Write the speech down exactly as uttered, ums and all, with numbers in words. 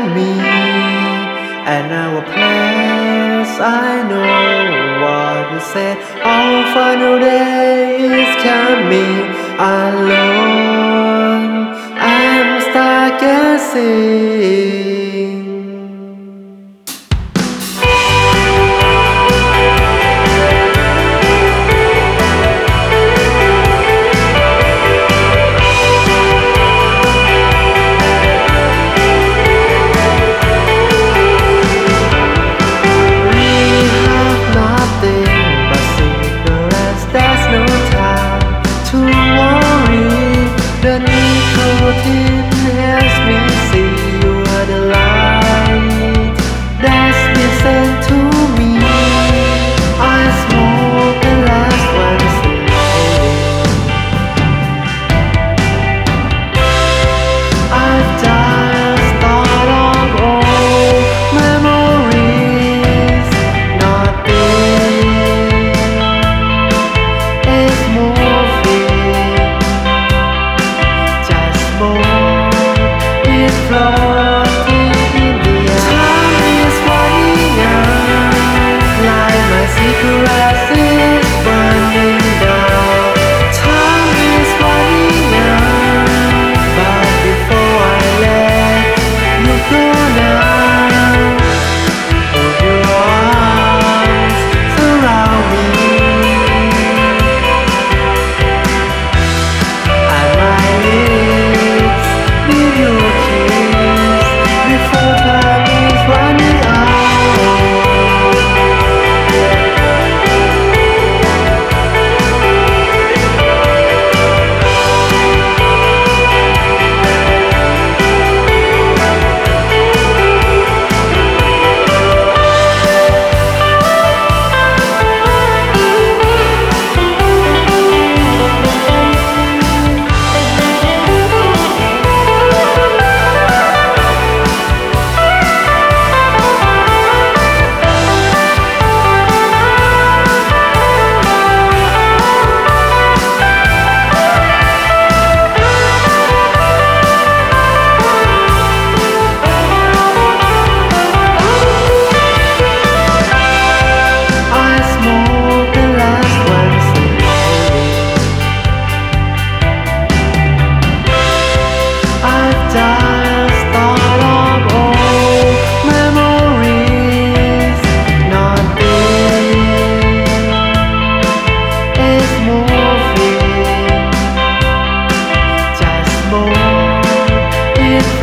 and me, and our plans. I know what you said. Our final day is coming. Alone, I'm stargazing. The nicotine helps me see you are the light that's been sent to me. I smoke the last one slowly. I've just thought of old memories. Nothing is moving. It's floating in the air. Time is running out, like my cigarette is burning down. Time is running out, but before I let you go now, hold your arms surround me. I might lips give you a kiss before time is running out. Just thought of old memories. Nothing is moving. Just more. It's